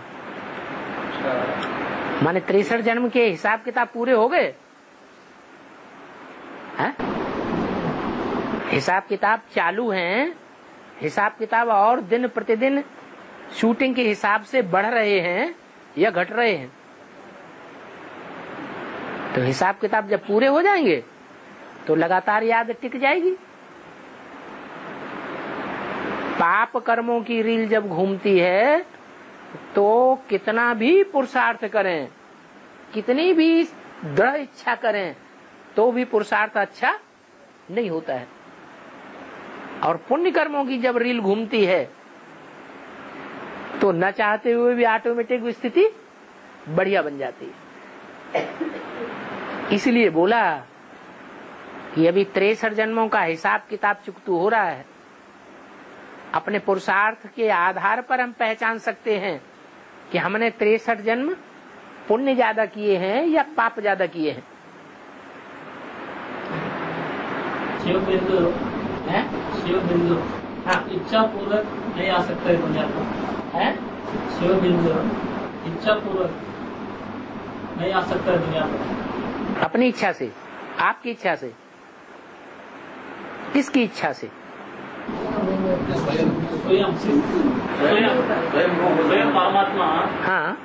माने तिरसठ जन्म के हिसाब किताब पूरे हो गए। हाँ? हिसाब किताब चालू हैं, हिसाब किताब और दिन प्रतिदिन शूटिंग के हिसाब से बढ़ रहे हैं या घट रहे हैं। तो हिसाब किताब जब पूरे हो जाएंगे तो लगातार याद टिक जाएगी। पाप कर्मों की रील जब घूमती है तो कितना भी पुरुषार्थ करें, कितनी भी दृढ़ इच्छा करें, तो भी पुरुषार्थ अच्छा नहीं होता है। और पुण्य कर्मों की जब रील घूमती है तो न चाहते हुए भी ऑटोमेटिक स्थिति बढ़िया बन जाती है। इसलिए बोला कि अभी तिरसठ जन्मों का हिसाब किताब चुकतू हो रहा है। अपने पुरुषार्थ के आधार पर हम पहचान सकते हैं कि हमने तिरसठ जन्म पुण्य ज्यादा किए हैं या पाप ज्यादा किए हैं। शिव बिंदु है? शिव बिंदु हाँ। इच्छा पूर्वक नहीं आ सकता है दुनिया को। है? शिव बिंदु इच्छा पूर्वक नहीं आ सकता है दुनिया को। अपनी इच्छा से, आपकी इच्छा से, किसकी इच्छा से? स्वयं स्वयं स्वयं परमात्मा। हाँ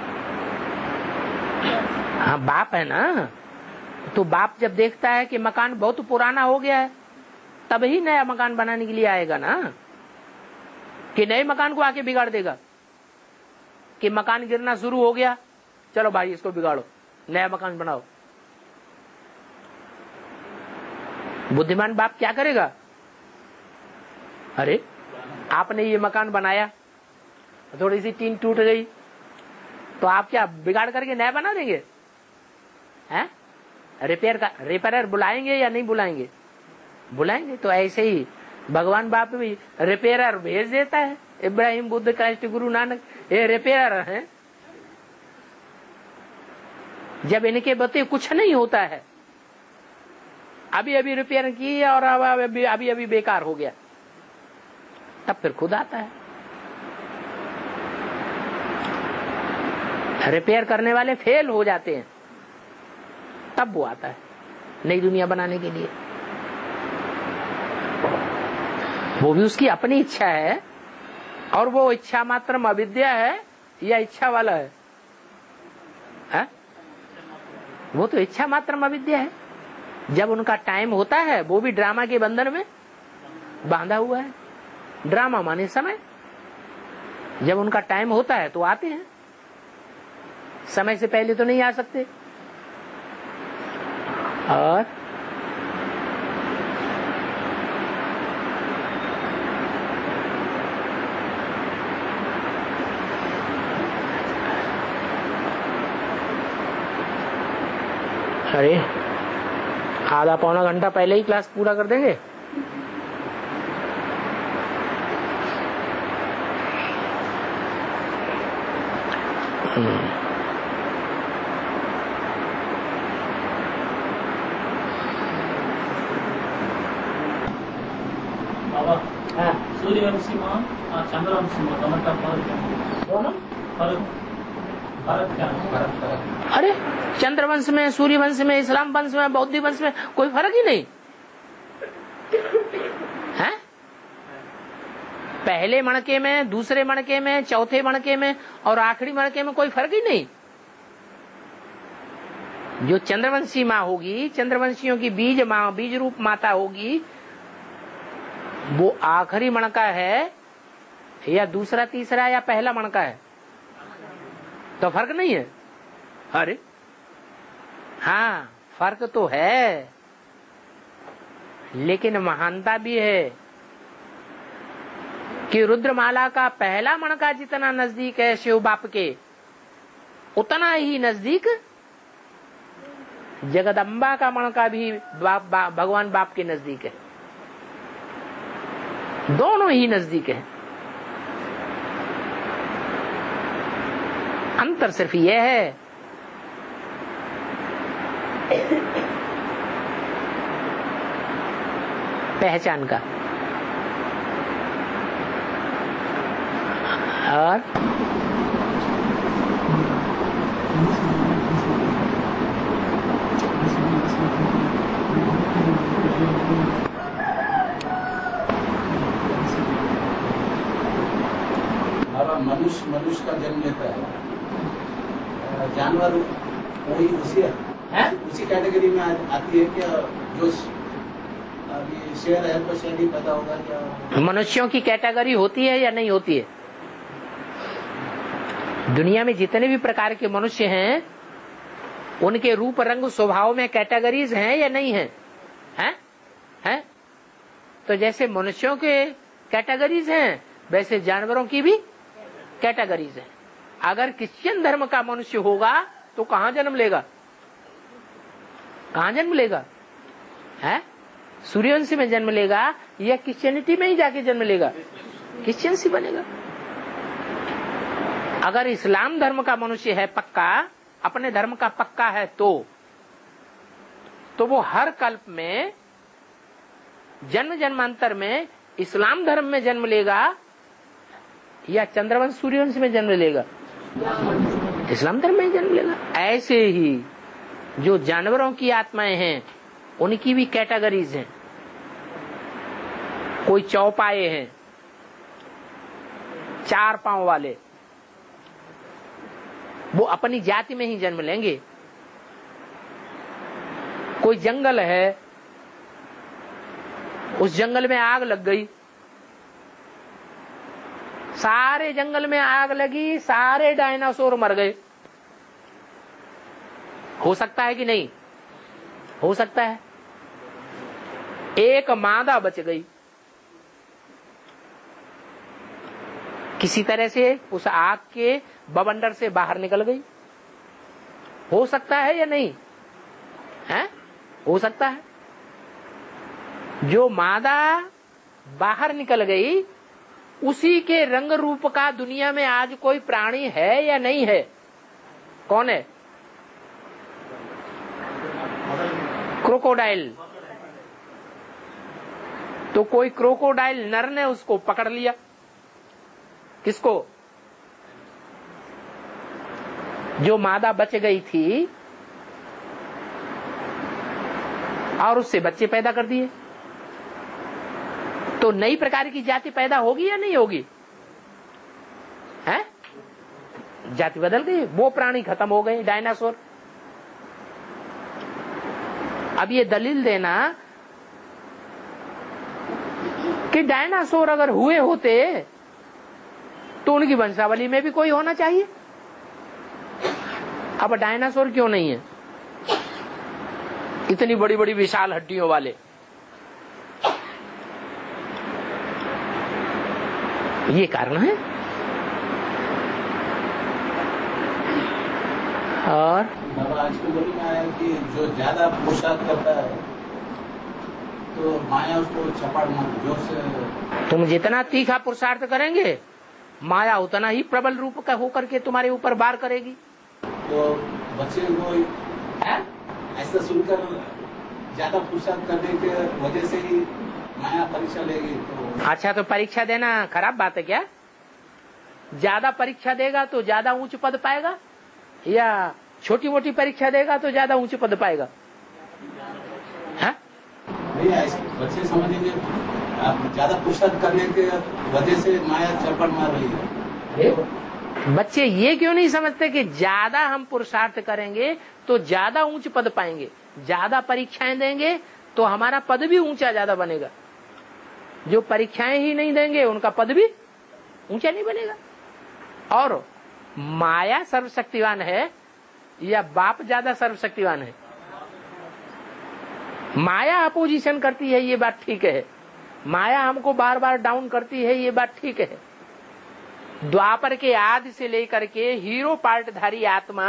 हाँ बाप है ना। तो बाप जब देखता है कि मकान बहुत पुराना हो गया है तब ही नया मकान बनाने के लिए आएगा ना, कि नए मकान को आके बिगाड़ देगा। कि मकान गिरना शुरू हो गया, चलो भाई इसको बिगाड़ो, नया मकान बनाओ। बुद्धिमान बाप क्या करेगा? अरे आपने ये मकान बनाया, थोड़ी सी टीन टूट गई तो आप क्या बिगाड़ करके नया बना देंगे? हैं? रिपेयर का रिपेयर बुलाएंगे या नहीं बुलाएंगे? बुलाएंगे। तो ऐसे ही भगवान बाप भी रिपेयर भेज देता है। इब्राहिम, बुद्ध, क्राइस्ट, गुरु नानक ये रिपेयर हैं। जब इनके बते कुछ नहीं होता है, अभी अभी रिपेयर की और अभी अभी अभी बेकार हो गया, तब फिर खुद आता है। रिपेयर करने वाले फेल हो जाते हैं, तब वो आता है नई दुनिया बनाने के लिए। वो भी उसकी अपनी इच्छा है, और वो इच्छा मात्र अविद्या है या इच्छा वाला है? है? वो तो इच्छा मात्र अविद्या है। जब उनका टाइम होता है वो भी ड्रामा के बंधन में बांधा हुआ है। ड्रामा माने समय। जब उनका टाइम होता है तो आते हैं, समय से पहले तो नहीं आ सकते। और अरे आधा पौना घंटा पहले ही क्लास पूरा कर देंगे। बाबा हाँ। सूर्यवंशी माँ और चंद्रवंशी माँ दोनों का फर्क क्या? दोनों फर्क फर्क क्या है? अरे चंद्रवंश में, सूर्यवंश में, इस्लाम वंश में, बौद्ध वंश में कोई फर्क ही नहीं है। पहले मणके में, दूसरे मणके में, चौथे मणके में और आखिरी मणके में कोई फर्क ही नहीं। जो चंद्रवंशी माँ होगी, चंद्रवंशियों की बीज माँ, बीज रूप माता होगी, वो आखिरी मणका है या दूसरा तीसरा या पहला मणका है? तो फर्क नहीं है। अरे हाँ फर्क तो है, लेकिन महानता भी है कि रुद्रमाला का पहला मणका जितना नजदीक है शिव बाप के, उतना ही नजदीक जगदम्बा का मणका भी बाप, बा, भगवान बाप के नजदीक है। दोनों ही नजदीक है। उत्तर सिर्फ ये है पहचान का। और मनुष्य मनुष्य का जन्म लेता है, जानवर वही उसी है? उसी कैटेगरी में आती है क्या? जो अभी शेर है तो शेर ही पैदा होगा क्या? मनुष्यों की कैटेगरी होती है या नहीं होती है? दुनिया में जितने भी प्रकार के मनुष्य हैं उनके रूप रंग स्वभाव में कैटेगरीज हैं या नहीं है? हैं? हैं? तो जैसे मनुष्यों के कैटेगरीज हैं वैसे जानवरों की भी कैटेगरीज है। अगर क्रिश्चियन धर्म का मनुष्य होगा तो कहां जन्म लेगा? कहां जन्म लेगा? है सूर्यवंशी में जन्म लेगा या क्रिश्चियनिटी में ही जाके जन्म लेगा? क्रिश्चियंसी बनेगा। अगर इस्लाम धर्म का मनुष्य है पक्का, अपने धर्म का पक्का है तो तो वो हर कल्प में जन्म जन्मांतर में इस्लाम धर्म में जन्म लेगा या चंद्रवंश सूर्यवंश में जन्म लेगा? इस्लाम धर्म में जन्म लेगा। ऐसे ही जो जानवरों की आत्माएं हैं उनकी भी कैटेगरीज हैं। कोई चौपाए हैं, चार पांव वाले, वो अपनी जाति में ही जन्म लेंगे। कोई जंगल है, उस जंगल में आग लग गई, सारे जंगल में आग लगी, सारे डायनासोर मर गए। हो सकता है कि नहीं? हो सकता है। एक मादा बच गई, किसी तरह से उस आग के बवंडर से बाहर निकल गई। हो सकता है या नहीं है? हो सकता है। जो मादा बाहर निकल गई उसी के रंग रूप का दुनिया में आज कोई प्राणी है या नहीं है? कौन है? क्रोकोडाइल। तो कोई क्रोकोडाइल नर ने उसको पकड़ लिया। किसको? जो मादा बच गई थी और उससे बच्चे पैदा कर दिए। तो नई प्रकार की जाति पैदा होगी या नहीं होगी? है? जाति बदल गई, वो प्राणी खत्म हो गए, डायनासोर। अब ये दलील देना कि डायनासोर अगर हुए होते तो उनकी वंशावली में भी कोई होना चाहिए। अब डायनासोर क्यों नहीं है? इतनी बड़ी बड़ी विशाल हड्डियों वाले। ये कारण है। और आज की बोली में आया कि जो ज्यादा पुरुषार्थ करता है तो माया उसको चपाट मार जोर से। तुम जितना तीखा पुरुषार्थ करेंगे माया उतना ही प्रबल रूप का होकर के तुम्हारे ऊपर वार करेगी। तो बच्चे को ऐसा सुनकर ज्यादा पुरुषार्थ करने के वजह से ही माया परीक्षा लेगी। तो अच्छा, तो परीक्षा देना खराब बात है क्या? ज्यादा परीक्षा देगा तो ज्यादा ऊंच पद पाएगा या छोटी मोटी परीक्षा देगा तो ज्यादा ऊंच पद पाएगा? है? नहीं, बच्चे समझेंगे ज्यादा पुरुषार्थ करने के वजह से माया चपड़ मार रही है। बच्चे ये क्यों नहीं समझते कि ज्यादा हम पुरुषार्थ करेंगे तो ज्यादा ऊंच पद पाएंगे, ज्यादा परीक्षाएं देंगे तो हमारा पद भी ऊंचा ज्यादा बनेगा। जो परीक्षाएं ही नहीं देंगे उनका पद भी ऊंचा नहीं बनेगा। और माया सर्वशक्तिवान है या बाप ज्यादा सर्वशक्तिवान है? माया अपोजिशन करती है, ये बात ठीक है। माया हमको बार बार डाउन करती है, ये बात ठीक है। द्वापर के आदि से लेकर के हीरो पार्टधारी आत्मा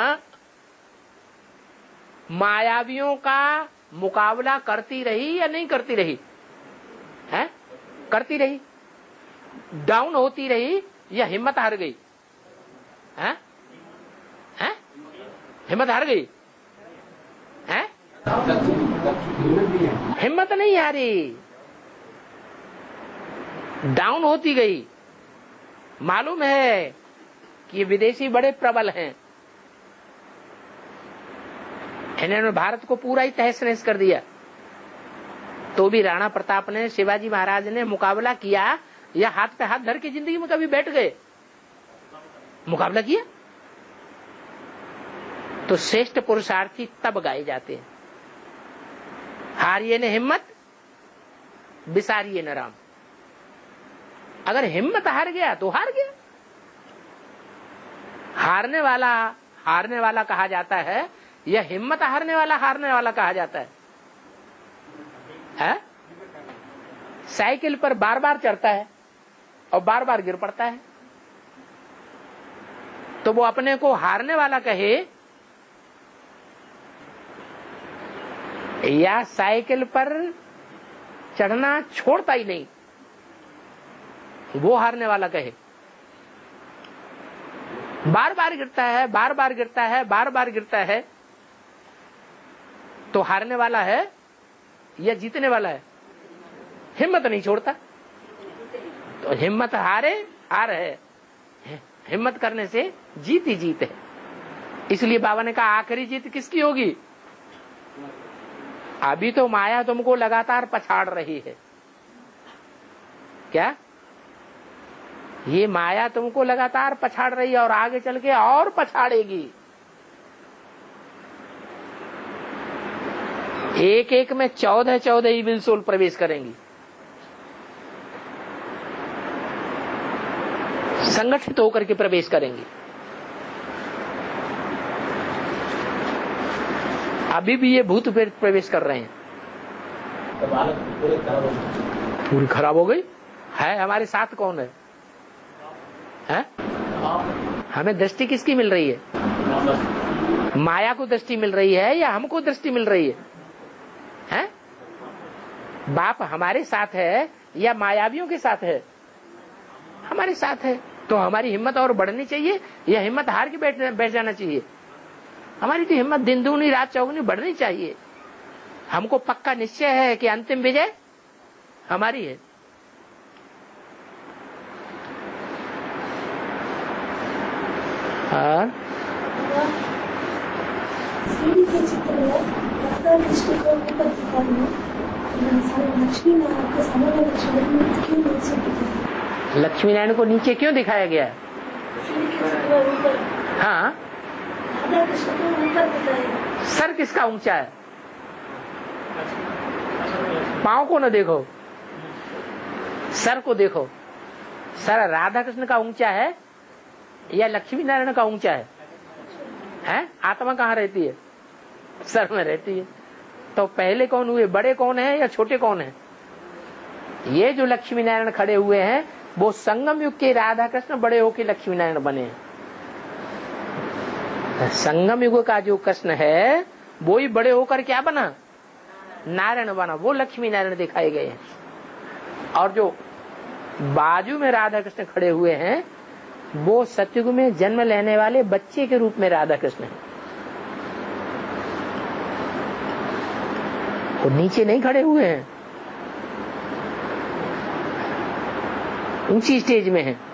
मायावियों का मुकाबला करती रही या नहीं करती रही? है? करती रही। डाउन होती रही या हिम्मत हार गई? है? हिम्मत हार गई है? हिम्मत नहीं हारी, डाउन होती गई। मालूम है कि ये विदेशी बड़े प्रबल हैं, इन्होंने भारत को पूरा ही तहस नहस कर दिया। तो भी राणा प्रताप ने, शिवाजी महाराज ने मुकाबला किया, या हाथ पे हाथ धर के जिंदगी में कभी बैठ गए? मुकाबला किया। तो श्रेष्ठ पुरुषार्थी तब गाए जाते हैं, हारिए ने हिम्मत, बिसारिए न राम। अगर हिम्मत हार गया तो हार गया। हारने वाला हारने वाला कहा जाता है, या हिम्मत हारने वाला हारने वाला कहा जाता है? है? साइकिल पर बार बार चढ़ता है और बार बार गिर पड़ता है, तो वो अपने को हारने वाला कहे, या साइकिल पर चढ़ना छोड़ता ही नहीं, वो हारने वाला कहे? बार बार गिरता है, बार बार गिरता है, बार बार गिरता है, तो हारने वाला है या जीतने वाला है? हिम्मत नहीं छोड़ता। तो हिम्मत हारे हार है, हिम्मत करने से जीत ही जीत है। इसलिए बाबा ने कहा आखिरी जीत किसकी होगी? अभी तो माया तुमको लगातार पछाड़ रही है। क्या? ये माया तुमको लगातार पछाड़ रही है और आगे चल के और पछाड़ेगी। एक एक में चौदह चौदह इविल सोल प्रवेश करेंगी, संगठित होकर के प्रवेश करेंगी। अभी भी ये भूत प्रेत प्रवेश कर रहे हैं। पूरी खराब हो गई है। हमारे साथ कौन है? है? हमें दृष्टि किसकी मिल रही है? माया को दृष्टि मिल रही है या हमको दृष्टि मिल रही है? हैं? बाप हमारे साथ है या मायावियों के साथ है? हमारे साथ है। तो हमारी हिम्मत और बढ़नी चाहिए या हिम्मत हार के बैठ बैठ जाना चाहिए? हमारी तो हिम्मत दिन दूनी रात चौगुनी बढ़नी चाहिए। हमको पक्का निश्चय है कि अंतिम विजय हमारी है। और सीढ़ी के चित्र में राधा कृष्ण को ऊपर दिखाई लक्ष्मी नारायण के समय में क्यों नीचे दिखाई? लक्ष्मी नारायण को नीचे क्यों दिखाया गया? हाँ, राधा कृष्ण को ऊपर दिखाया। सर किसका ऊंचा है? पांव को न देखो, सर को देखो। सर राधा कृष्ण का ऊंचा है या लक्ष्मी नारायण का ऊंचा है? हैं? आत्मा कहाँ रहती है? सर में रहती है। तो पहले कौन हुए? बड़े कौन है या छोटे कौन है? ये जो लक्ष्मी नारायण खड़े हुए हैं वो संगम युग के राधा कृष्ण बड़े होके लक्ष्मी नारायण बने हैं। संगम युग का जो कृष्ण है वो ही बड़े होकर क्या बना? नारायण बना। वो लक्ष्मी नारायण दिखाए गए हैं। और जो बाजू में राधा कृष्ण खड़े हुए हैं वो सतयुग में जन्म लेने वाले बच्चे के रूप में राधा कृष्ण है। वो नीचे नहीं खड़े हुए हैं, ऊंची स्टेज में है।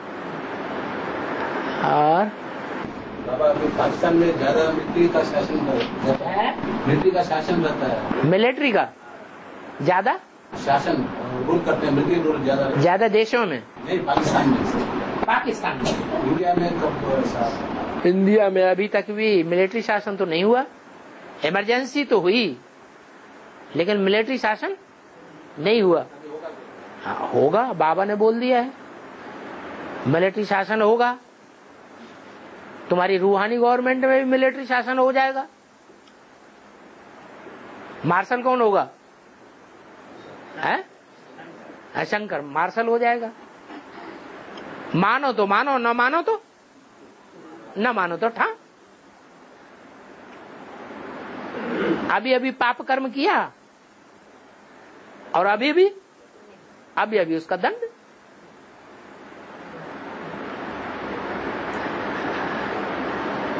और बाबा अभी पाकिस्तान में ज्यादा मिलिट्री का शासन रहता है, मिलिट्री का शासन रहता है। मिलिट्री का ज्यादा शासन रूल करते हैं, मिलिट्री रूल ज्यादा ज्यादा देशों में नहीं, पाकिस्तान में। पाकिस्तान में इंडिया में कब? इंडिया में अभी तक भी मिलिट्री शासन तो नहीं हुआ। इमरजेंसी तो हुई लेकिन मिलिट्री शासन नहीं हुआ। हाँ, होगा, बाबा ने बोल दिया है मिलिट्री शासन होगा। तुम्हारी रूहानी गवर्नमेंट में भी मिलिट्री शासन हो जाएगा। मार्शल कौन होगा? है? शंकर मार्शल हो जाएगा। मानो तो मानो, न मानो तो न मानो तो ठा। अभी अभी पाप कर्म किया और अभी भी अभी अभी उसका दंड।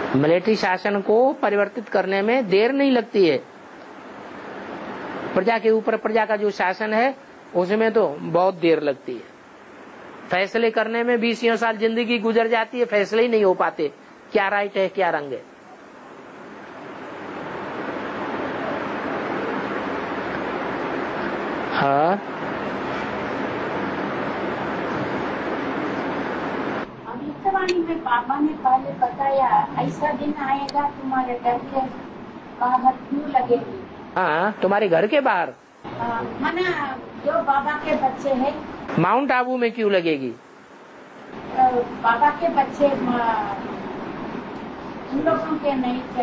मिलिट्री शासन को परिवर्तित करने में देर नहीं लगती है। प्रजा के ऊपर प्रजा का जो शासन है उसमें तो बहुत देर लगती है। फैसले करने में बीसियों साल जिंदगी गुजर जाती है, फैसले ही नहीं हो पाते क्या राइट है क्या रंग है। हाँ अमृतवाणी में पापा ने पहले बताया ऐसा दिन आएगा तुम्हारे घर के बाहर क्यों लगेगी। हाँ, तुम्हारे घर के बाहर मना जो बाबा के बच्चे हैं माउंट आबू में क्यों लगेगी। बाबा के बच्चे उन लोगों के नहीं क्या।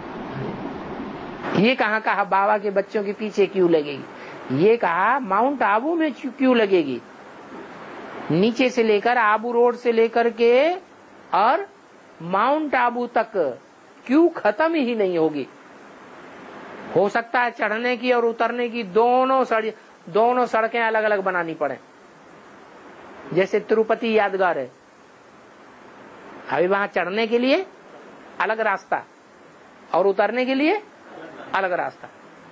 ये कहाँ कहा बाबा के बच्चों के पीछे क्यों लगेगी, ये कहा माउंट आबू में क्यों लगेगी। नीचे से लेकर आबू रोड से लेकर के और माउंट आबू तक क्यों खत्म ही नहीं होगी। हो सकता है चढ़ने की और उतरने की दोनों सड़ दोनों सड़कें अलग अलग बनानी पड़े, जैसे तिरुपति यादगार है। अभी वहां चढ़ने के लिए अलग रास्ता और उतरने के लिए अलग रास्ता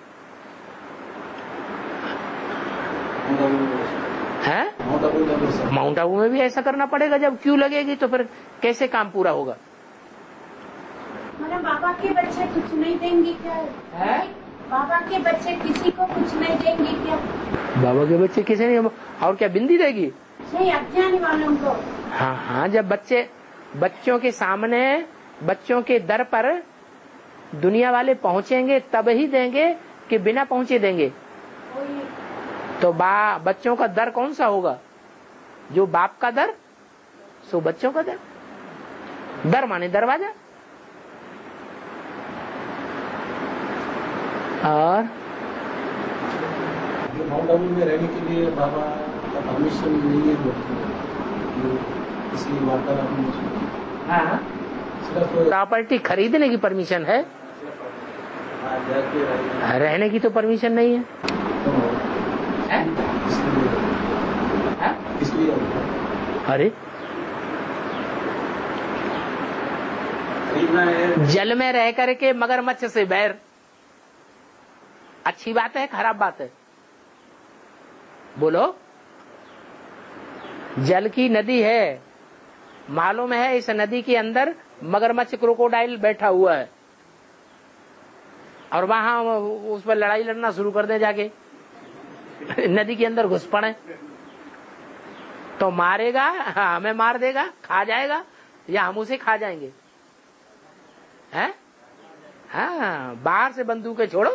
है। माउंट आबू में भी ऐसा करना पड़ेगा। जब क्यों लगेगी तो फिर कैसे काम पूरा होगा। मतलब बाबा के बच्चे कुछ नहीं देंगे क्या है? बाबा के बच्चे किसी को कुछ नहीं देंगे क्या। बाबा के बच्चे किसी नहीं, और क्या बिंदी देगी नहीं अज्ञानी वालों को। हाँ हाँ, जब बच्चे बच्चों के सामने बच्चों के दर पर दुनिया वाले पहुंचेंगे तब ही देंगे कि बिना पहुंचे देंगे। तो बा बच्चों का दर कौन सा होगा, जो बाप का दर सो बच्चों का दर। दर माने दरवाजा। और माउंट आबू में रहने के लिए बाबा का परमिशन नहीं है, इसलिए वार्तालाप में सिर्फ प्रॉपर्टी खरीदने की परमिशन है, रहने की तो परमिशन नहीं है। इसलिए अरे जल में रह करके मगरमच्छ से बैर, अच्छी बात है खराब बात है बोलो। जल की नदी है, मालूम है इस नदी के अंदर मगरमच्छ क्रोकोडाइल बैठा हुआ है, और वहां उस पर लड़ाई लड़ना शुरू कर दे जाके नदी के अंदर घुस पड़े तो मारेगा, हमें मार देगा, खा जाएगा, या हम उसे खा जाएंगे। हैं? हाँ, बाहर से बंदूकें छोड़ो।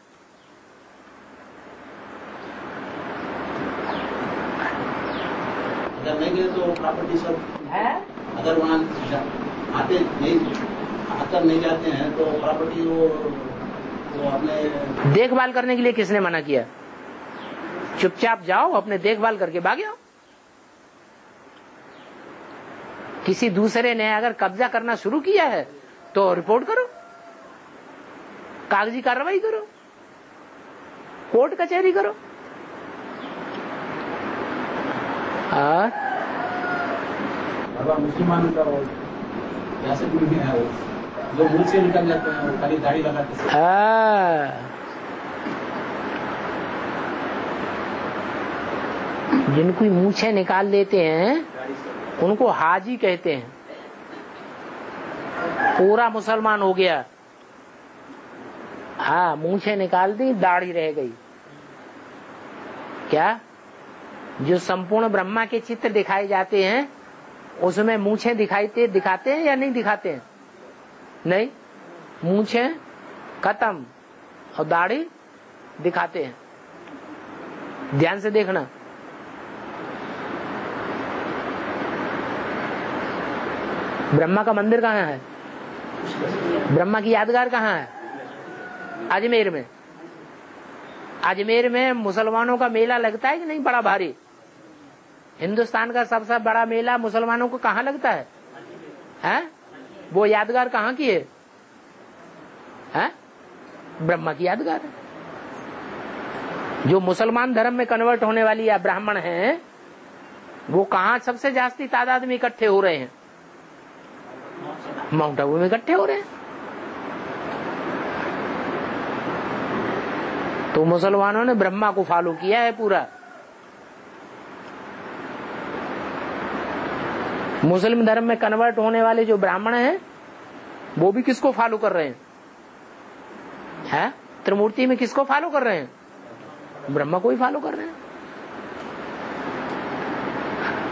अगर नहीं गए तो प्रॉपर्टी सब है, अगर वहाँ आते नहीं आकर नहीं जाते हैं तो प्रॉपर्टी वो, वो अपने देखभाल करने के लिए किसने मना किया। चुपचाप जाओ, अपने देखभाल करके भाग जाओ। किसी दूसरे ने अगर कब्जा करना शुरू किया है तो रिपोर्ट करो, कागजी कार्रवाई करो, कोर्ट कचहरी करो। और बाबा मुसलमान का जैसे भी है वो जो मुंह से निकल जाते हैं, वो खाली दाढ़ी लगाते हैं। हाँ, जिनको मूछें निकाल देते हैं उनको हाजी कहते हैं। पूरा मुसलमान हो गया। हाँ, मूछें निकाल दी, दाढ़ी रह गई। क्या जो संपूर्ण ब्रह्मा के चित्र दिखाए जाते हैं उसमें मूछें दिखाई दिखाते हैं या नहीं दिखाते हैं? नहीं, मूछें खत्म और दाढ़ी दिखाते हैं। ध्यान से देखना। ब्रह्मा का मंदिर कहाँ है? ब्रह्मा की यादगार कहाँ है? अजमेर में। अजमेर में मुसलमानों का मेला लगता है कि नहीं? बड़ा भारी। हिंदुस्तान का सबसे बड़ा मेला मुसलमानों को कहाँ लगता है? हैं? वो यादगार कहाँ की है? हैं? ब्रह्मा की यादगार है। जो मुसलमान धर्म में कन्वर्ट होने वाली या ब्राह्मण हैं, वो कहाँ सबसे जास्ती तादाद में इकट्ठे हो रहे हैं? माउंट आबू में इकट्ठे हो रहे हैं। तो मुसलमानों ने ब्रह्मा को फॉलो किया है पूरा। मुस्लिम धर्म में कन्वर्ट होने वाले जो ब्राह्मण हैं वो भी किसको फॉलो कर रहे हैं? है त्रिमूर्ति में किसको फॉलो कर रहे हैं? ब्रह्मा को ही फॉलो कर रहे हैं।